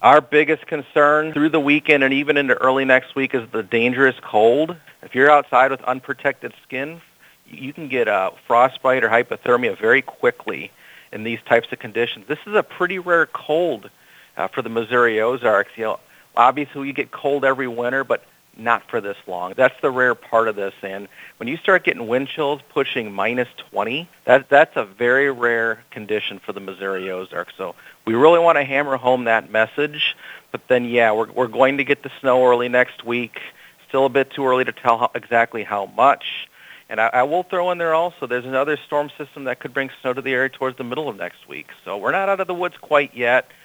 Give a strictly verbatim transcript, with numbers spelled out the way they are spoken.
Our biggest concern through the weekend and even into early next week is the dangerous cold. If you're outside with unprotected skin, you can get a frostbite or hypothermia very quickly in these types of conditions. This is a pretty rare cold uh, for the Missouri Ozarks. You know, obviously we get cold every winter, but not for this long. That's the rare part of this. And when you start getting wind chills pushing minus twenty, that, that's a very rare condition for the Missouri Ozarks. So we really want to hammer home that message. But then, yeah, we're, we're going to get the snow early next week. Still a bit too early to tell how, exactly how much. And I, I will throw in there also, there's another storm system that could bring snow to the area towards the middle of next week. So we're not out of the woods quite yet.